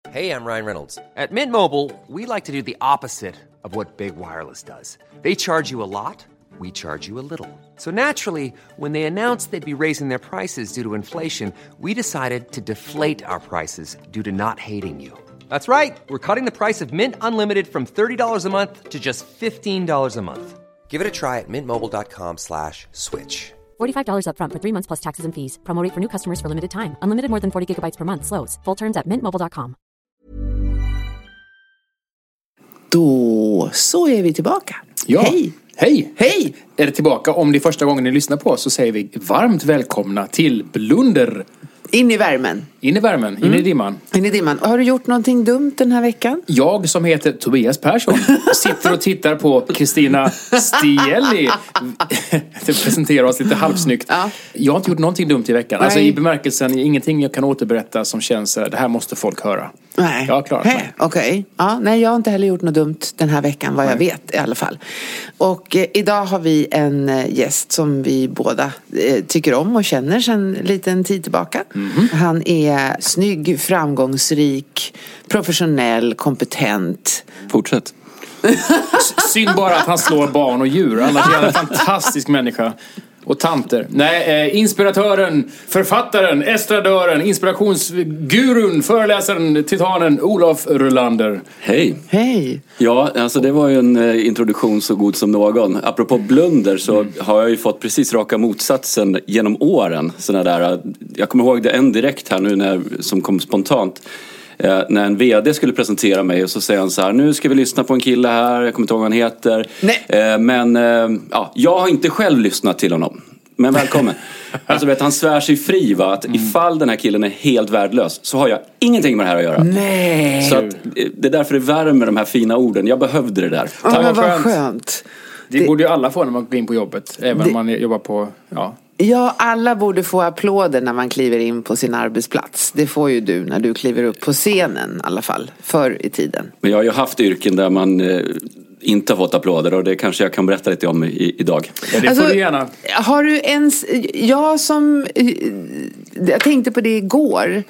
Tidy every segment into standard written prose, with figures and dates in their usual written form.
Hey, I'm Ryan Reynolds. At Mint Mobile, we like to do the opposite of what Big Wireless does. They charge you a lot, we charge you a little. So naturally, when they announced they'd be raising their prices due to inflation, we decided to deflate our prices due to not hating you. That's right. We're cutting the price of Mint Unlimited from $30 a month to just $15 a month. Give it a try at mintmobile.com/switch. $45 up front for 3 months plus taxes and fees. Promo rate for new customers for limited time. Unlimited more than 40 gigabytes per month. Slows full terms at mintmobile.com. Då så är vi tillbaka. Ja. Hej! Hej! Hej! Är det tillbaka? Om det är första gången ni lyssnar på oss så säger vi varmt välkomna till Blunder. In i värmen. In i värmen, in i dimman. In i dimman. Har du gjort någonting dumt den här veckan? Jag som heter Tobias Persson sitter och tittar på Kristina Stielli presentera oss lite halvsnyggt. Ja. Jag har inte gjort någonting dumt i veckan. Nej. Alltså i bemärkelsen, ingenting jag kan återberätta som känns, det här måste folk höra. Nej. Jag har klarat mig. Okej. Ja, nej, jag har inte heller gjort något dumt den här veckan, vad jag vet i alla fall. Och idag har vi en gäst som vi båda tycker om och känner sedan en liten tid tillbaka. Han är snygg, framgångsrik, professionell, kompetent. Fortsätt. Synd bara att han slår barn och djur. Annars är han en fantastisk människa. Och tanter. Nej, inspiratören, författaren, estradören, inspirationsgurun, föreläsaren, titanen Olof Rolander. Hej. Hej. Ja, alltså det var ju en introduktion så god som någon. Apropå blunder så har jag ju fått precis raka motsatsen genom åren. Såna där, jag kommer ihåg det en direkt här nu som kom spontant. När en vd skulle presentera mig och så säger han så här: nu ska vi lyssna på en kille här, jag kommer inte ihåg vad han heter. Men jag har inte själv lyssnat till honom. Men välkommen. Alltså vet, han svär sig fri, va, att ifall den här killen är helt värdelös så har jag ingenting med det här att göra. Nej. Så att, det är därför det värmer de här fina orden. Jag behövde det där. Ja, men vad skönt. Det borde ju alla få när man går in på jobbet. Även om man jobbar på, Ja, alla borde få applåder när man kliver in på sin arbetsplats. Det får ju du när du kliver upp på scenen i alla fall, förr i tiden. Men jag har ju haft yrken där man inte har fått applåder, och det kanske jag kan berätta lite om idag. Ja, det får du gärna. Har du ens... Jag tänkte på det igår.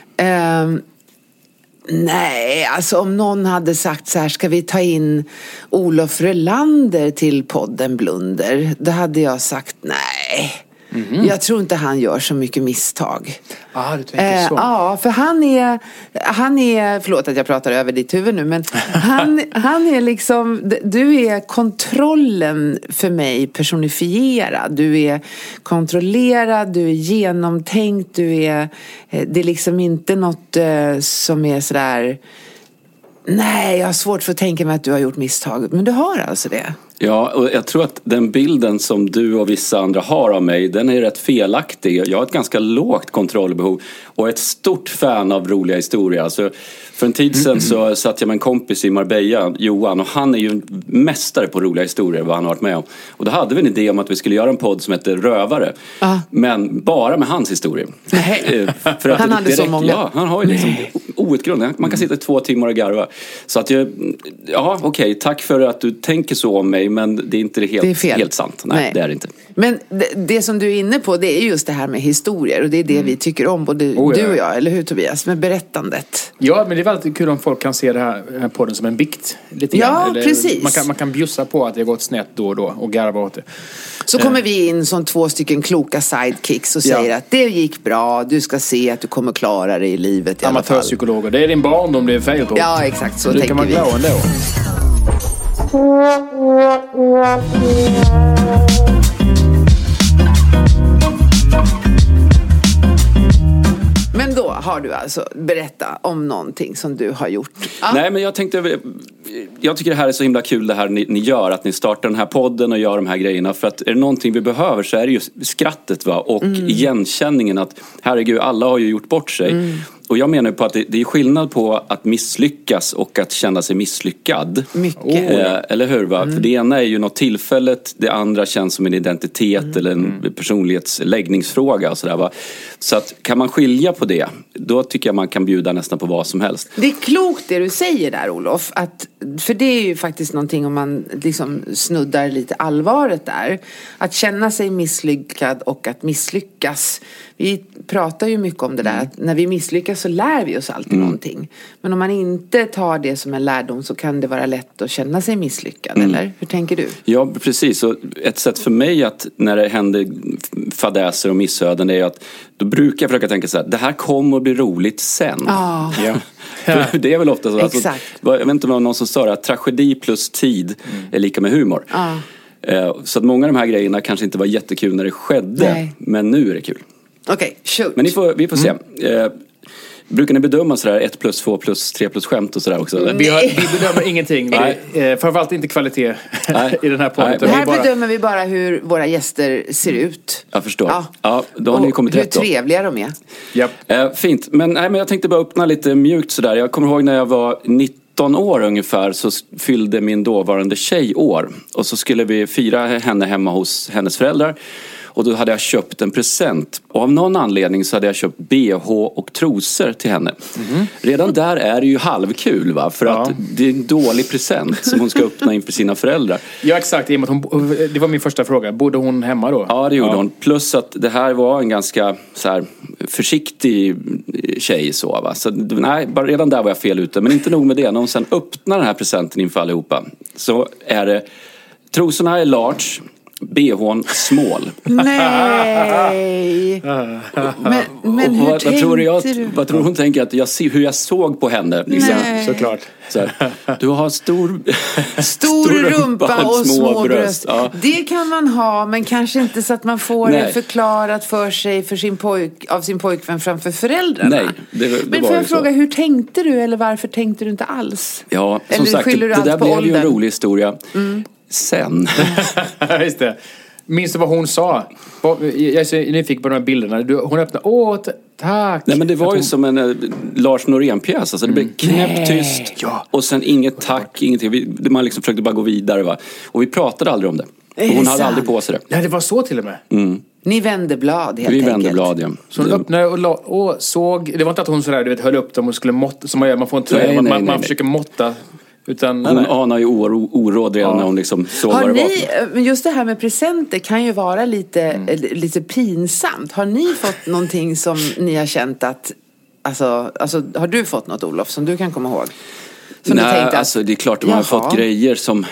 Nej, alltså om någon hade sagt så här: ska vi ta in Olof Rolander till podden Blunder? Då hade jag sagt nej. Jag tror inte han gör så mycket misstag. Du tänker så. Ja, för han är, förlåt att jag pratar över ditt huvud nu, men han är liksom, du är kontrollen för mig personifierad. Du är kontrollerad, du är genomtänkt, det är liksom inte något som är sådär, nej, jag har svårt för att tänka mig att du har gjort misstag, men du har alltså det. Ja, och jag tror att den bilden som du och vissa andra har av mig, den är rätt felaktig. Jag har ett ganska lågt kontrollbehov och ett stort fan av roliga historier. Alltså, för en tid sedan så satt jag med en kompis i Marbella, Johan, och han är ju en mästare på roliga historier, vad han har varit med om. Och då hade vi en idé om att vi skulle göra en podd som heter Rövare, men bara med hans historier. För att han hade så många. Ja, han har ju liksom outgrundligt. Man kan sitta 2 timmar och garva. Så att okej, tack för att du tänker så om mig, men det är inte helt sant. Nej, det är det inte. Men det som du är inne på, det är just det här med historier, och det är det vi tycker om, både du och jag, eller hur Tobias, med berättandet. Ja, men det är väldigt kul om folk kan se den här podden som en bikt lite grann. Ja, precis. Man kan bjussa på att det har gått snett då och då och garva åt det. Så kommer vi in som 2 stycken kloka sidekicks och säger att det gick bra, du ska se att du kommer klara det i livet i alla fall. Amatörpsykologer, det är din barndom det är fel på. Ja, exakt, så det tänker kan man vi. glada ändå. Men då har du alltså berätta om någonting som du har gjort. Nej, men jag tycker det här är så himla kul, det här ni gör, att ni startar den här podden och gör de här grejerna, för att är det någonting vi behöver så är det ju skrattet, va, och igenkänningen att herregud, alla har ju gjort bort sig. Och jag menar på att det är skillnad på att misslyckas och att känna sig misslyckad. Mycket. Eller hur, va? För det ena är ju något tillfället, det andra känns som en identitet eller en personlighetsläggningsfråga och sådär, va? Så att kan man skilja på det, då tycker jag man kan bjuda nästan på vad som helst. Det är klokt det du säger där, Olof, för det är ju faktiskt någonting, om man liksom snuddar lite allvaret där, att känna sig misslyckad och att misslyckas. Vi pratar ju mycket om det där, att när vi misslyckas så lär vi oss alltid någonting. Men om man inte tar det som en lärdom så kan det vara lätt att känna sig misslyckad, eller? Hur tänker du? Ja, precis. Och ett sätt för mig att när det händer fadäser och missöden är att då brukar jag försöka tänka så här: det här kommer att bli roligt sen. Ja. För det är väl ofta så. Exakt. Alltså, jag vet inte om det var någon som sa det, att tragedi plus tid är lika med humor. Så att många av de här grejerna kanske inte var jättekul när det skedde. Nej. Men nu är det kul. Okej, shoot. Men vi får se. Brukar ni bedöma sådär 1 plus 2 plus 3 plus skämt och sådär också? Vi bedömer ingenting. Framförallt inte kvalitet i den här podden. Här bedömer vi bara hur våra gäster ser ut. Jag förstår. Ja, då har ni kommit rätt då. Hur trevliga de är. Yep. Fint. Men jag tänkte bara öppna lite mjukt sådär. Jag kommer ihåg när jag var 19 år ungefär, så fyllde min dåvarande tjej år. Och så skulle vi fira henne hemma hos hennes föräldrar. Och då hade jag köpt en present. Och av någon anledning så hade jag köpt BH och trosor till henne. Redan där är det ju halvkul, va? För att det är en dålig present som hon ska öppna inför sina föräldrar. Ja, exakt. Det var min första fråga. Bodde hon hemma då? Ja, det gjorde hon. Plus att det här var en ganska så här försiktig tjej så, va? Så nej, bara redan där var jag fel ute. Men inte nog med det. När hon sen öppnar den här presenten inför allihopa, så är det: trosorna är large, BH:n small. Nej. Men hur vad tror hon tänker att hur jag såg på henne liksom. Såklart. Så här, du har stor rumpa och små bröst. Ja. Det kan man ha, men kanske inte så att man får det förklarat för sig av sin pojkvän framför föräldrarna. Nej, men får jag fråga, hur tänkte du, eller varför tänkte du inte alls? Ja, som eller sagt, skyller du det där blev åldern? ju en rolig historia. Sen. Just det. Minns du vad hon sa? Jag är nyfiken på de här bilderna. Hon öppnade, tack. Nej, men det var ju som en Lars Norén-pjäs. Alltså, det blev knäpptyst. Ja. Och sen inget tack, ingenting. Man liksom försökte bara gå vidare, va? Och vi pratade aldrig om det. Och hon hade aldrig på sig det. Nej, det var så till och med. Ni vände blad helt enkelt. Vi vände blad, ja. Så hon öppnade och såg. Det var inte att hon sådär, höll upp dem och skulle måtta. Som man gör, man får en tröja. Man försöker måtta. Utan, hon anar ju oråd redan när hon liksom såg men just det här med presenter kan ju vara lite pinsamt. Har ni fått någonting som ni har känt att alltså har du fått något, Olof, som du kan komma ihåg? Nej, alltså det är klart att man har fått grejer som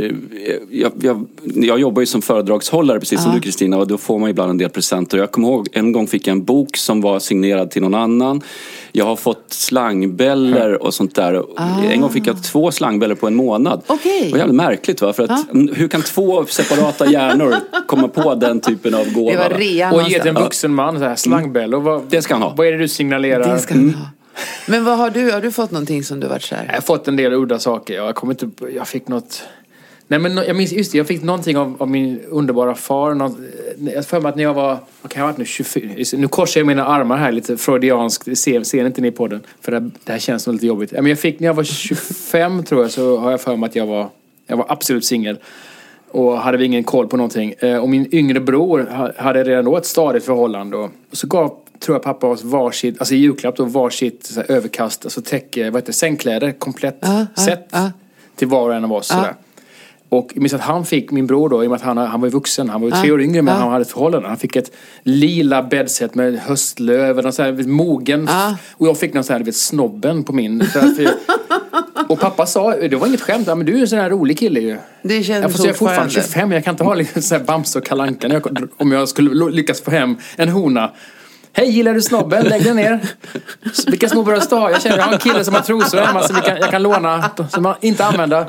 jag jobbar ju som föredragshållare precis som du, Kristina, och då får man ibland en del presenter. Jag kommer ihåg en gång fick jag en bok som var signerad till någon annan. Jag har fått slangbäller och sånt där. En gång fick jag 2 slangbäller på en månad. Okay. Det var jävligt märkligt, va? För att hur kan 2 separata hjärnor komma på den typen av gåva? Det var rea och ge till en vuxen man så här slangbäller. Det ska han ha. Vad är det du signalerar? Det ska han ha. Men vad har du fått någonting som du varit så här? Jag har fått en del udda saker. Jag fick något. Nej, men jag minns just det. Jag fick någonting av min underbara far. Jag för mig att när jag var, vad kan jag ha varit nu, 24. Nu korsar jag mina armar här lite freudianskt. Ser inte ni på den? För det här känns lite jobbigt. Men jag fick när jag var 25 tror jag, så har jag för mig att jag var absolut singel. Och hade vi ingen koll på någonting. Och min yngre bror hade redan då ett stadigt förhållande. Och så gav, tror jag, pappa oss varsitt, alltså i julklapp då, varsitt så här, överkast, alltså täcke, sängkläder, komplett set till var och en av oss. Sådär. Och jag minns att han fick, min bror då, i och med att han var vuxen, han var ju 3 år yngre, men han hade ett förhållande. Han fick ett lila bäddset med höstlöv, och så här, mogen. Och jag fick någon så här, snobben på min. Och pappa sa, det var inget skämt, men du är en sån här rolig kille ju. Det känns jag får säga fortfarande 25, jag kan inte ha liksom så här Bamse och Kalle Anka om jag skulle lyckas få hem en hona. Hej, gillar du snobben? Lägg den ner. Vilka små bröst har jag? Jag har en kille som har trosor hemma som jag kan låna, som man inte använder.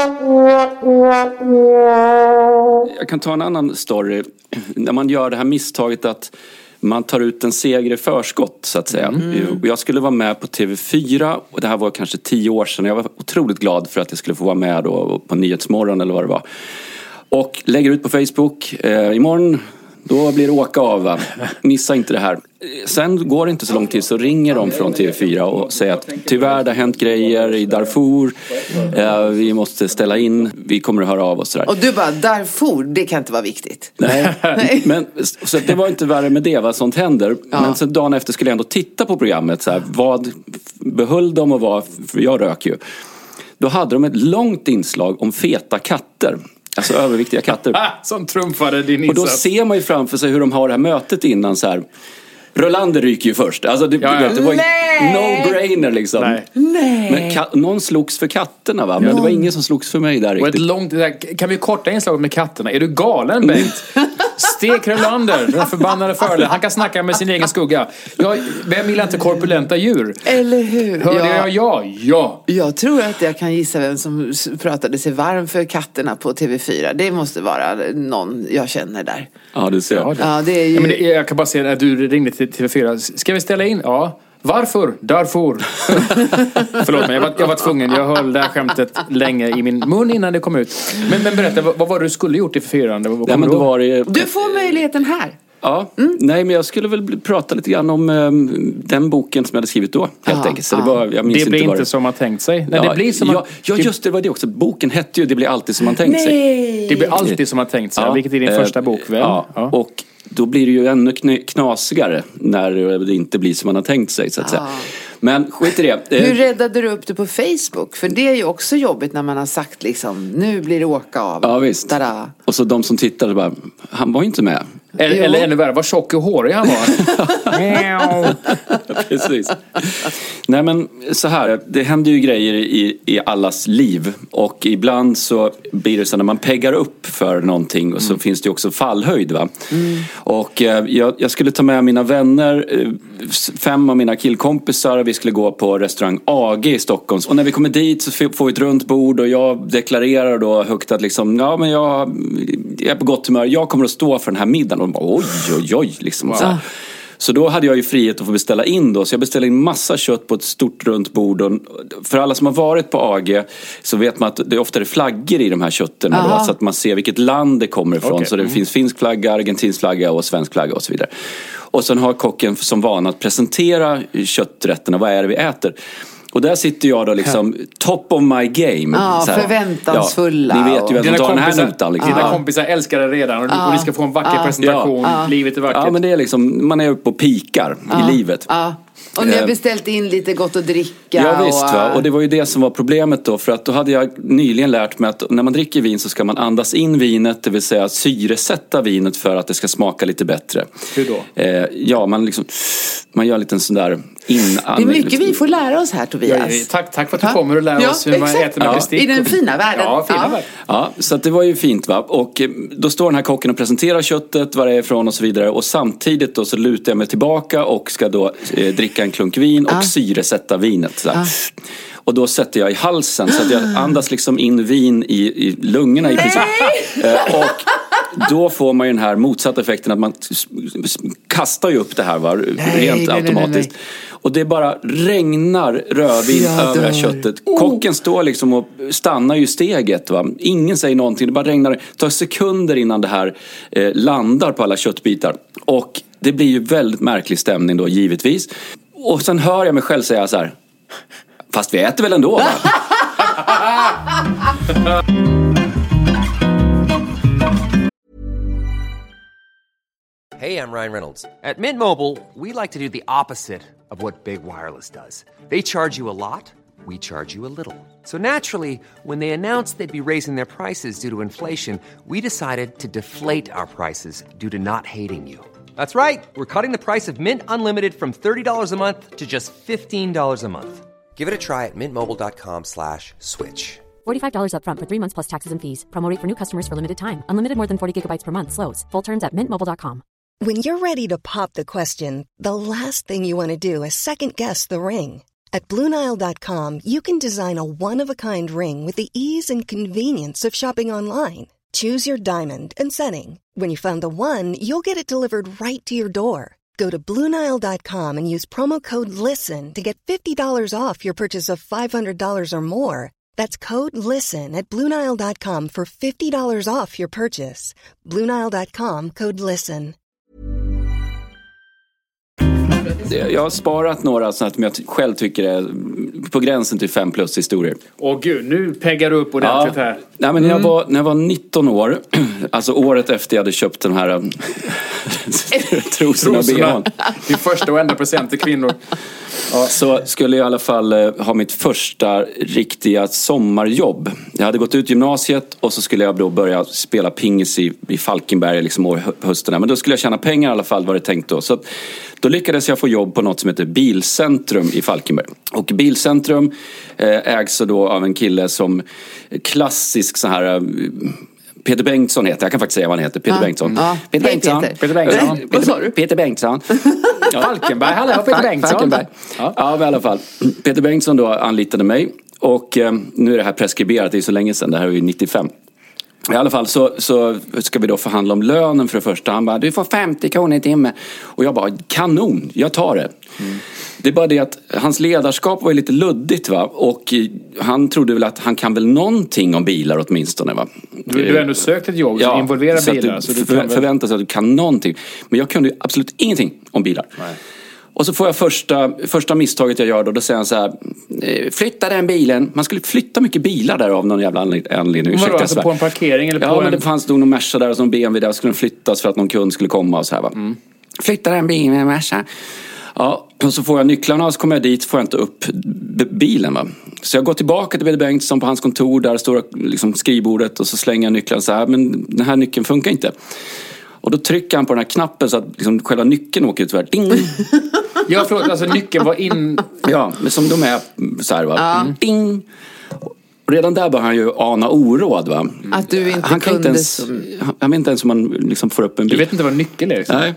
Jag kan ta en annan story. När man gör det här misstaget att man tar ut en seger i förskott, så att säga. Jag skulle vara med på TV4, och det här var kanske 10 år sedan. Jag var otroligt glad för att jag skulle få vara med då på Nyhetsmorgon eller vad det var. Och lägger ut på Facebook, imorgon då blir det åka av, va? Missa inte det här. Sen går det inte så lång tid, så ringer de från TV4 och säger att tyvärr, det har hänt grejer i Darfur. Vi måste ställa in, vi kommer att höra av oss. Och du bara, Darfur, det kan inte vara viktigt. Nej. Men så det var inte värre med det, vad sånt händer. Ja. Men sen dagen efter skulle jag ändå titta på programmet. Så här, vad behöll de och vad, för jag rök ju. Då hade de ett långt inslag om feta katter. Alltså överviktiga katter. Som trumfade din insats. Och då ser man ju framför sig hur de har det här mötet innan så här. Rolander ryker ju först. Alltså det var ju no-brainer liksom. Men någon slogs för katterna va? Men det var ingen som slogs för mig där riktigt. Kan vi korta inslaget med katterna? Är du galen, Bengt? Stek Rolander, den förbannade föreläsaren. Han kan snacka med sin egen skugga. Vem gillar inte korpulenta djur? Eller hur? Hörde jag? Ja. Jag tror att jag kan gissa vem som pratade sig varm för katterna på TV4. Det måste vara någon jag känner där. Ja, du ser. Ja, det är ju... jag kan bara säga att du ringde till TV4. Ska vi ställa in? Ja. Varför? Därför. Förlåt mig, jag var tvungen. Jag höll det här skämtet länge i min mun innan det kom ut. Men berätta, vad var det du skulle gjort i TV4? Du får möjligheten här. Ja, nej men jag skulle väl prata lite grann om den boken som jag hade skrivit då, helt enkelt. Så jag minns det blir inte det. som man tänkt sig. Nej, det blir som man... Ja, just det, var det också. Boken hette ju Det blir alltid som man tänkt sig. Det blir alltid som man tänkt sig, vilket är din första bok, väl? Ja, och då blir det ju ännu knasigare när det inte blir som man har tänkt sig, så att säga. Men skit i det. Hur räddade du upp det på Facebook? För det är ju också jobbigt när man har sagt liksom, nu blir det åka av. Ja, visst. Tada. Och så de som tittade bara, han var inte med. Eller ännu värre, vad tjock och hårig han var. Precis. Nej men så här, det händer ju grejer i allas liv. Och ibland så blir det så när man peggar upp för någonting och så finns det ju också fallhöjd va. Och jag skulle ta med mina vänner, 5 av mina killkompisar. Vi skulle gå på restaurang AG i Stockholm. Och när vi kommer dit så får vi ett runt bord och jag deklarerar då högt att liksom, ja men jag är på gott humör. Jag kommer att stå för den här middagen. Och de bara, oj liksom. Wow. Så då hade jag ju frihet att få beställa in då. Så jag beställde in massa kött på ett stort runt bord. Och för alla som har varit på AG så vet man att det ofta är flaggor i de här kötterna då, så att man ser vilket land det kommer ifrån. Okay. Så det finns finsk flagga, argentinsk flagga och svensk flagga och så vidare. Och sen har kocken som vana att presentera kötträtterna. Vad är det vi äter? Och där sitter jag då liksom top of my game. Ja, förväntansfulla. Ni vet ju vem som tar den här notan. Liksom. Dina kompisar älskar det redan och ni ska få en vacker presentation. Livet är vackert. Ja, men det är liksom, man är uppe och pikar i livet. Och ni har beställt in lite gott att dricka. Ja visst va, och det var ju det som var problemet då. För att då hade jag nyligen lärt mig att när man dricker vin så ska man andas in vinet. Det vill säga syresätta vinet för att det ska smaka lite bättre. Hur då? Man gör lite en sån där inandning. Det är mycket vi får lära oss här, Tobias. Tack för att du kommer och lär oss hur man äter med bestick. I den fina världen. Ja, fina världen. Ja, så att det var ju fint va. Och då står den här kocken och presenterar köttet, vad det är ifrån och så vidare. Och samtidigt då så lutar jag mig tillbaka och ska då dricka en klunk vin och syresätta vinet. Så och då sätter jag i halsen så att jag andas liksom in vin i lungorna i princip. Och då får man ju den här motsatta effekten att man kastar ju upp det här rent automatiskt. Nej. Och det bara regnar rödvin över det här köttet. Kocken står liksom och stannar ju steget va. Ingen säger någonting, det bara regnar. Det tar sekunder innan det här landar på alla köttbitar. Och det blir ju väldigt märklig stämning då givetvis. Och sen hör jag mig själv säga så här: fast vi äter väl ändå va? Hey, I'm Ryan Reynolds. At Mint Mobile, we like to do the opposite of what Big Wireless does. They charge you a lot, we charge you a little. So naturally, when they announced they'd be raising their prices due to inflation, we decided to deflate our prices due to not hating you. That's right. We're cutting the price of Mint Unlimited from $30 a month to just $15 a month. Give it a try at mintmobile.com/switch. $45 up front for 3 months plus taxes and fees. Promo rate for new customers for limited time. Unlimited more than 40 gigabytes per month. Slows full terms at mintmobile.com. When you're ready to pop the question, the last thing you want to do is second-guess the ring. At BlueNile.com, you can design a one-of-a-kind ring with the ease and convenience of shopping online. Choose your diamond and setting. When you find the one, you'll get it delivered right to your door. Go to BlueNile.com and use promo code LISTEN to get $50 off your purchase of $500 or more. That's code LISTEN at BlueNile.com for $50 off your purchase. BlueNile.com, code LISTEN. Jag har sparat några sådana som jag själv tycker är på gränsen till 5+ historier. Åh gud, nu peggar du upp ordentligt här. Nej, men när jag var 19 år, alltså året efter jag hade köpt den här trosorna. Din första och enda present till kvinnor. så skulle jag i alla fall ha mitt första riktiga sommarjobb. Jag hade gått ut gymnasiet och så skulle jag då börja spela pingis i Falkenberg liksom hösten. Men då skulle jag tjäna pengar i alla fall, var det tänkt då. Så då lyckades jag få jobb på något som heter Bilcentrum i Falkenberg. Och Bilcentrum ägs då av en kille som klassisk så här... Peter Bengtsson heter, jag kan faktiskt säga vad han heter. Peter Bengtsson. Ja. Peter Bengtsson. Peter Bengtsson. Vad sa du? Peter Bengtsson. Falkenberg, hallå, Peter Bengtsson. Falkenberg. Ja, i alla fall. Peter Bengtsson då anlitade mig. Och nu är det här preskriberat, det är så länge sedan. Det här är ju 95. I alla fall så ska vi då förhandla om lönen för det första. Han bara, du får 50 kronor i timme. Och jag bara, kanon, jag tar det. Det är bara det att hans ledarskap var lite luddigt, va? Och han trodde väl att han kan väl någonting om bilar åtminstone, va? Du har ändå sökt ett jobb som involverar bilar. Så du förväntar sig att du kan någonting. Men jag kunde absolut ingenting om bilar. Nej. Och så får jag första misstaget jag gör då säger han så här, flytta den bilen. Man skulle flytta mycket bilar där av någon jävla anledning. Var alltså på en parkering eller på men det fanns nog någon Merca där och någon BMW där skulle flyttas för att någon kund skulle komma och så här, va. Flytta den bilen med Merca. Ja, och så får jag nycklarna och så kommer jag dit, får jag inte upp bilen, va. Så jag går tillbaka till Peter Bengtsson på hans kontor, där står liksom skrivbordet och så slänger jag nycklarna så här, men den här nyckeln funkar inte. Och då trycker han på den här knappen så att liksom själva nyckeln åker ut så här. Ding! Ja, förlåt, alltså nyckeln var in... Ja, men som de är så här, va. Ding! Och redan där bör han ju ana oråd, va. Att du inte han kunde... Han vet inte ens om man liksom får upp en bil. Du vet inte vad nyckeln är? Nej.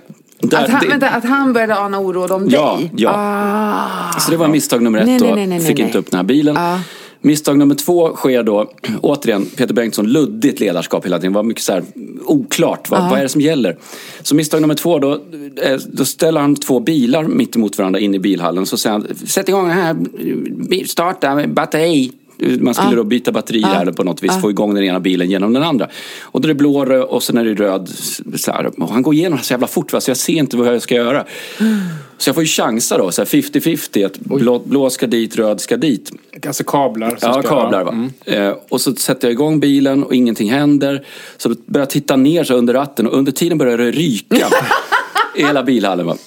Att han började ana oråd om dig? Ja. Så det var misstag nummer 1 då. Nej. Fick inte upp den här bilen. Misstag nummer 2 sker då, återigen, Peter Bengtsson, luddigt ledarskap hela tiden. Var mycket så här oklart, vad är det som gäller? Så misstag nummer 2 då ställer han 2 bilar mitt emot varandra in i bilhallen. Så säger han, sätt igång den här, starta batteri. Man skulle då byta batterier eller på något vis få igång den ena bilen genom den andra. Och då är det blå och sen är det röd. Så här. Och han går igenom så jävla fort, så jag ser inte vad jag ska göra. Så jag får ju chansa då, så här 50-50. Att blå ska dit, röd ska dit. Alltså kablar. Ja, kablar, va. Och så sätter jag igång bilen och ingenting händer. Så då börjar jag titta ner så under ratten och under tiden börjar det ryka i hela bilhallen, va.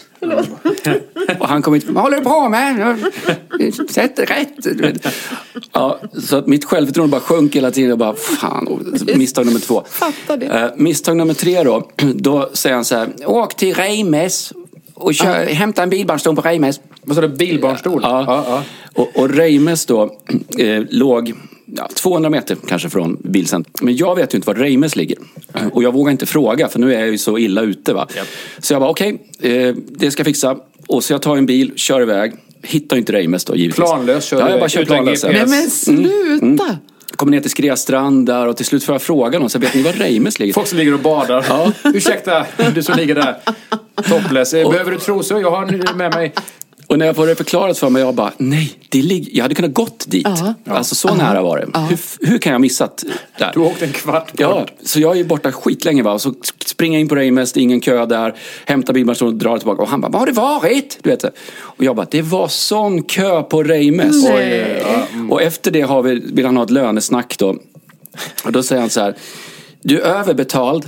Och han kommer inte, vad håller du på med? Sätt rätt. Ja, så att mitt självförtroende bara sjönk hela tiden. Jag bara, fan, misstag nummer 2. Misstag nummer 3 då säger han så här, åk till Reimes och hämta en bilbarnstol på Reimes. Vad sa du, bilbarnstol? Ja. Och Reimes då låg 200 meter kanske från bilcentrum. Men jag vet ju inte var Reimes ligger. Och jag vågar inte fråga, för nu är jag ju så illa ute, va. Yep. Så jag bara, okej, det ska jag fixa. Och så jag tar en bil, kör iväg. Hittar inte Reimes då, givetvis. Planlös kör jag bara kör planlös. Nej, men sluta! Kommer ner till Skreastrand där och till slut får jag fråga någon, så vet ni var Reimes ligger? Folk som ligger och badar. Ja. Ursäkta, du som ligger där. Topless. Behöver du trosor? Jag har med mig... Och när jag får det förklarat för mig, jag bara, nej, jag hade kunnat gått dit. Alltså så nära var det. Hur kan jag ha missat där? Du åkte en kvart bort. Ja, så jag är ju borta skitlänge, va. Och så springer jag in på Reimes, ingen kö där. Hämtar bilbarn och drar tillbaka. Och han bara, vad har det varit? Du vet. Och jag bara, det var sån kö på Reimes. Och efter det vill han ha ett lönesnack då. Och då säger han så här, du är överbetald.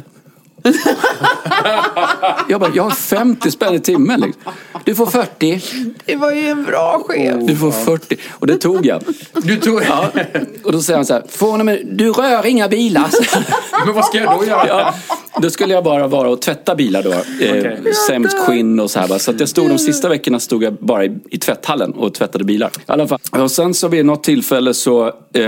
Jag har 50 spänn i timmen liksom. Du får 40. Det var ju en bra chef. Du får 40. Och det tog jag. Du tog... Ja. Och då säger han så här, du rör inga bilar. Men vad ska jag då göra? Ja, då skulle jag bara vara och tvätta bilar då. Sämst skinn och så här. Så att jag stod de sista veckorna stod jag bara i tvätthallen och tvättade bilar. I alla fall. Och sen så vid något tillfälle så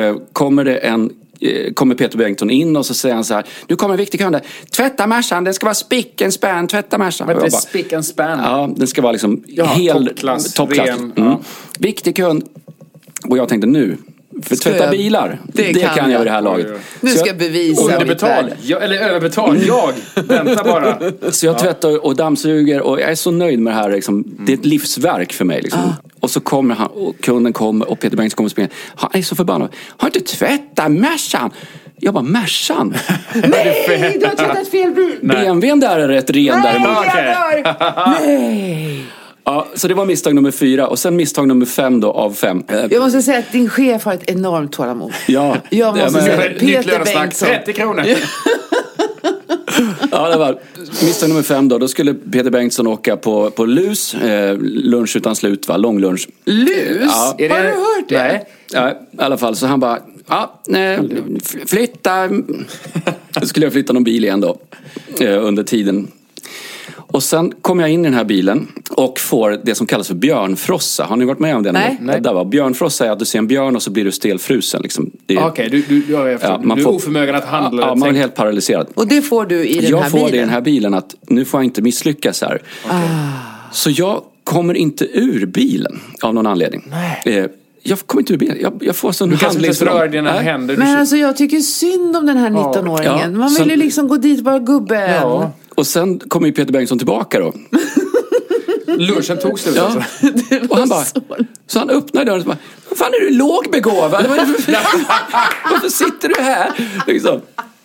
kommer Peter Bengtsson in och så säger han så här, nu kommer en viktig kund, tvätta Mercan, den ska vara spick and span, tvätta Mercan. Men det är spick and span? Ja, den ska vara liksom toppklass. Viktig kund. Och jag tänkte nu, för tvätta bilar, det kan jag vid det här laget. Nu ska jag bevisa. Underbetal, eller överbetal, jag väntar bara. Så jag tvättar och dammsuger och jag är så nöjd med det här liksom. Det är ett livsverk för mig liksom. Och så kommer han, och kunden kommer och Peter Bengtsson kommer och springer. Han är så förbannad. Har inte tvättat Mercan? Jag bara, Mercan? Nej, du har tvättat fel bil. BMWn där är rätt ren däremot. Nej. Ja, så det var misstag nummer 4. Och sen misstag nummer 5 då av 5. Jag måste säga att din chef har ett enormt tålamod. Ja. Jag måste säga, Peter Bengtsson. 30 kronor. Ja, det var misstag nummer 5 då. Då skulle Peter Bengtsson åka på LUS, lunch utan slut, va? Lång lunch. LUS? Ja. Har du hört det? Nej. Ja, i alla fall. Så han bara, flytta. Då skulle jag flytta någon bil igen då, under tiden. Och sen kom jag in i den här bilen och får det som kallas för björnfrossa. Har ni varit med om det? Nej. Det var björnfrossa är att du ser en björn och så blir du stelfrusen. Liksom. Okej, du är oförmögen att handla. Ja, man är helt paralyserad. Och det får du i den här bilen? Jag får det i den här bilen att nu får jag inte misslyckas här. Okay. Så jag kommer inte ur bilen av någon anledning. Nej. Jag kommer inte ur bilen. Jag får sån handlingsförmåga. Du dina händer. Men alltså jag tycker synd om den här 19-åringen. Ja. Man vill ju liksom gå dit bara gubben. Ja. Och sen kommer ju Peter Bengtsson tillbaka då. Lunchen tog slut alltså. Och han bara, så han öppnar dörren och bara, vad fan är du lågbegåvad? Varför sitter du här? Liksom.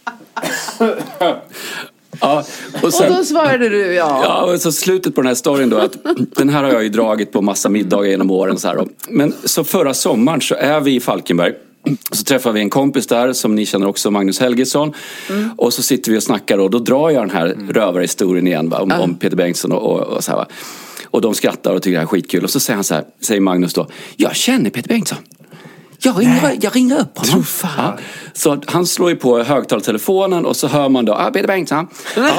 Ja, och då svarade du Ja, och så slutet på den här storyn då att den här har jag ju dragit på massa middagar genom åren så här då. Men så förra sommaren så är vi i Falkenberg. Så träffar vi en kompis där som ni känner också, Magnus Helgesson. Och så sitter vi och snackar och då drar jag den här rövarhistorien igen, va, om Peter Bengtsson och så här, va. Och de skrattar och tycker det här är skitkul. Och så säger han så här, säger Magnus då, jag känner Peter Bengtsson. Jag ringer upp honom. Ja. Så han slår ju på högtalartelefonen och så hör man då, Peter Bengtsson. Ja.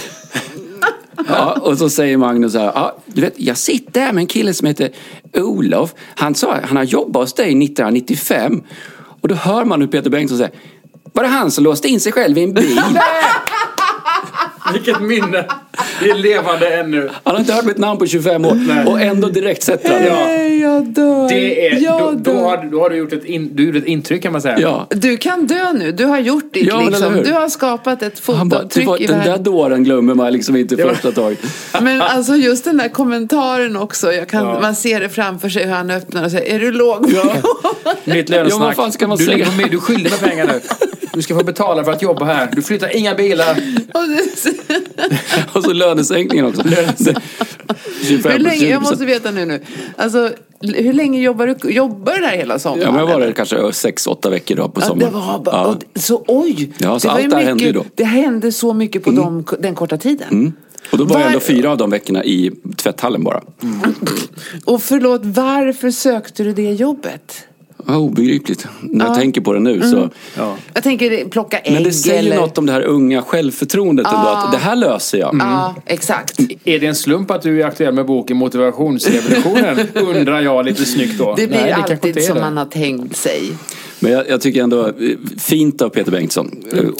Ja, och så säger Magnus så här, du vet, jag sitter där med en kille som heter Olof. Han sa, han har jobbat hos dig 1995. Och då hör man hur Peter Bengtsson säger, var det han som låste in sig själv i en bil? Vilket minne. Det är levande ännu. Han har inte hört mitt namn på 25 år. Nej. Och ändå direkt sätter han det. Jag dör. Det är, då har du gjort ett intryck kan man säga. Ja. Du kan dö nu. Du har gjort ditt liksom. Du har skapat ett fotavtryck i världen. Den där dåren glömmer man liksom inte första taget. Men alltså just den där kommentaren också. Man ser det framför sig hur han öppnar och säger, är du låg? Ja. Nytt lönesnack. Ja, vad fan ska man säga? Du skyller med pengar nu. Du ska få betala för att jobba här. Du flyttar inga bilar. Och så lönesänkningen också. Hur länge, jag måste veta nu. Alltså, hur länge jobbar du där hela sommaren? Ja, men jag var där kanske 6-8 veckor då på sommaren. Det var bara, så oj. Ja, så allt det här hände ju då. Det hände så mycket på den korta tiden. Mm. Och då var jag ändå 4 av de veckorna i tvätthallen bara. Och förlåt, varför sökte du det jobbet? Obegripligt. När jag tänker på det nu så... Ja. Jag tänker plocka ägg. Men det säger något om det här unga självförtroendet ändå, att det här löser jag. Ja, exakt. Är det en slump att du är aktuell med boken Motivationsrevolutionen? Undrar jag lite snyggt då. Det blir alltid som man har tänkt sig. Men jag tycker ändå fint av Peter Bengtsson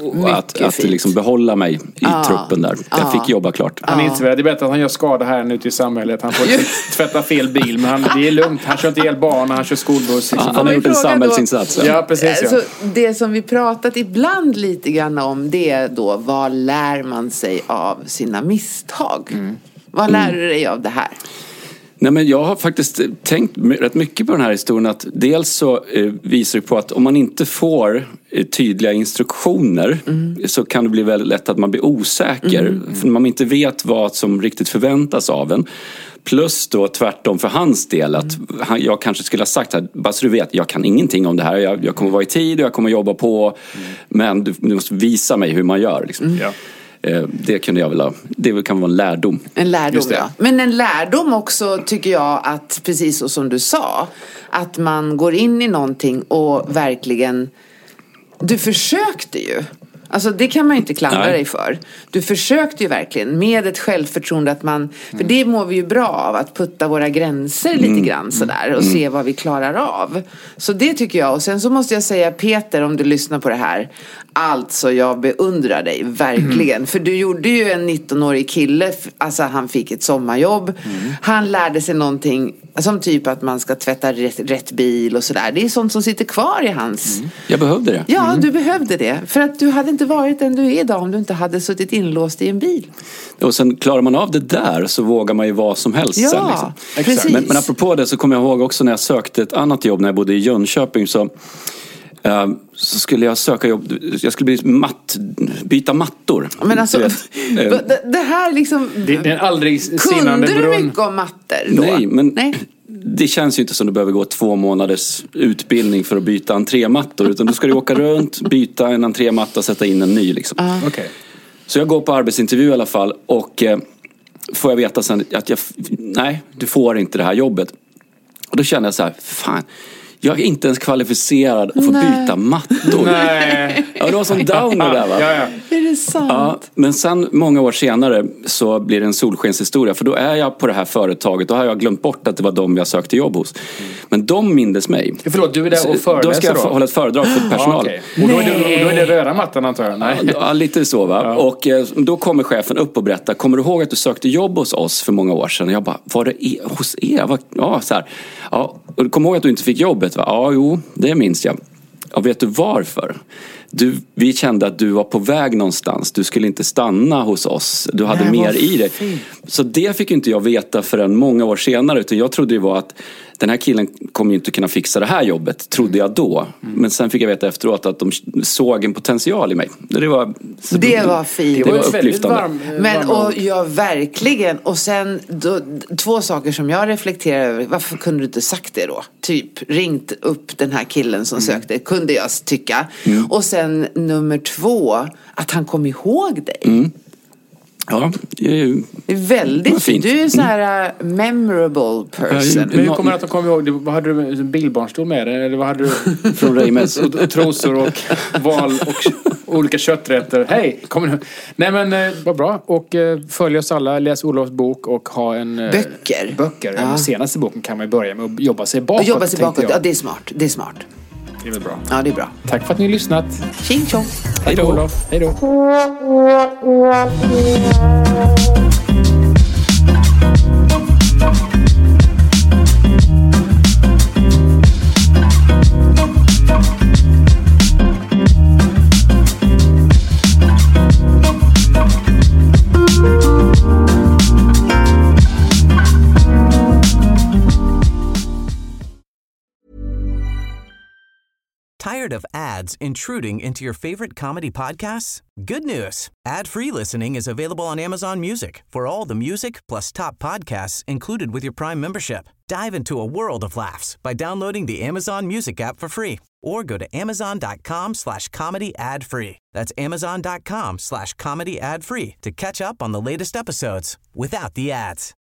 att liksom behålla mig i truppen där. Jag fick jobba klart. Han inser att det är bättre att han gör skada här ute i samhället. Han får tvätta fel bil, men det är lugnt. Han kör inte el barn, han kör skolbuss. Liksom. Han har gjort en samhällsinsats. Ja, precis. Ja. Så det som vi pratat ibland lite grann om, det är då, vad lär man sig av sina misstag? Vad lär du dig av det här? Nej, men jag har faktiskt tänkt rätt mycket på den här historien, att dels så visar det på att om man inte får tydliga instruktioner så kan det bli väldigt lätt att man blir osäker för man inte vet vad som riktigt förväntas av en. Plus då tvärtom för hans del att jag kanske skulle ha sagt här, bara så du vet, jag kan ingenting om det här, jag kommer vara i tid och jag kommer jobba på, men du måste visa mig hur man gör liksom. Ja. Det kunde jag väl ha. Det kan vara en lärdom. En lärdom, ja. Men en lärdom också tycker jag att, precis så som du sa, att man går in i någonting och verkligen, du försökte ju. Alltså det kan man ju inte klandra dig för. Du försökte ju verkligen med ett självförtroende att man, för det mår vi ju bra av, att putta våra gränser lite grann sådär och se vad vi klarar av. Så det tycker jag. Och sen så måste jag säga, Peter, om du lyssnar på det här, alltså jag beundrar dig verkligen. För du gjorde ju en 19-årig kille, alltså han fick ett sommarjobb. Han lärde sig någonting som typ att man ska tvätta rätt bil och sådär. Det är sånt som sitter kvar i hans... Jag behövde det. Ja, du behövde det. För att du hade inte varit den du är idag om du inte hade suttit inlåst i en bil. Och sen klarar man av det där så vågar man ju vad som helst sen. Liksom. Precis. Men apropå det så kommer jag ihåg också när jag sökte ett annat jobb när jag bodde i Jönköping så skulle jag söka jobb. Jag skulle byta mattor. Men alltså, det här liksom... Det är aldrig sinande brunn. Kunde du mycket om mattor då? Nej, men det känns ju inte som du behöver gå 2 månaders utbildning för att byta entrémattor. Utan du ska åka runt, byta en entrématta och sätta in en ny liksom. Okay. Så jag går på arbetsintervju i alla fall och får jag veta sen att nej, du får inte det här jobbet. Och då känner jag så här, fan, jag är inte ens kvalificerad att få byta mattor. Nej. Ja, det var som downer där, va? Ja. Är det sant? Ja, men sen många år senare så blir det en solskenshistoria. För då är jag på det här företaget. Då har jag glömt bort att det var dem jag sökte jobb hos. Men de mindes mig. Förlåt, du är där och föreläser då? Ska jag hålla ett föredrag för personal. Okay. Och då är det röda mattan, antar jag? Nej. Ja, lite så, va? Ja. Och då kommer chefen upp och berättar, kommer du ihåg att du sökte jobb hos oss för många år sedan? Och jag bara, var det hos er? Ja, så här. Ja, och kom ihåg att du inte fick jobbet, va? Ja, jo, det minns jag. Och vet du varför? Vi kände att du var på väg någonstans. Du skulle inte stanna hos oss. Du hade mer i dig. Så det fick inte jag veta förrän många år senare. Utan jag trodde det var att den här killen kommer ju inte kunna fixa det här jobbet. Trodde jag då. Men sen fick jag veta efteråt att de såg en potential i mig. Det var fint. Det var upplyftande. Ja, verkligen. Och sen två saker som jag reflekterar över. Varför kunde du inte sagt det då? Typ ringt upp den här killen som sökte. Kunde jag tycka. Och sen nummer 2, att han kom ihåg dig. Ja, det är väldigt fint. Du är en sån här memorable person. Men hur kommer det att de kommer ihåg? Vad hade du? En bilbarnstol med dig? Eller vad hade du? Från Reimes. Och trosor och val och olika kötträtter. Hej! Nej men vad bra. Och följ oss alla. Läs Olofs bok och ha en... Böcker. Ja. Den senaste boken kan man börja med att jobba sig bakåt. Ja, det är smart. Det är väl bra. Ja, det är bra. Tack för att ni har lyssnat. Tjing tjong. Hej då, Olof. Hej då. Tired of ads intruding into your favorite comedy podcasts? Good news. Ad-free listening is available on Amazon Music for all the music plus top podcasts included with your Prime membership. Dive into a world of laughs by downloading the Amazon Music app for free or go to amazon.com/comedy ad-free. That's amazon.com/comedy ad-free to catch up on the latest episodes without the ads.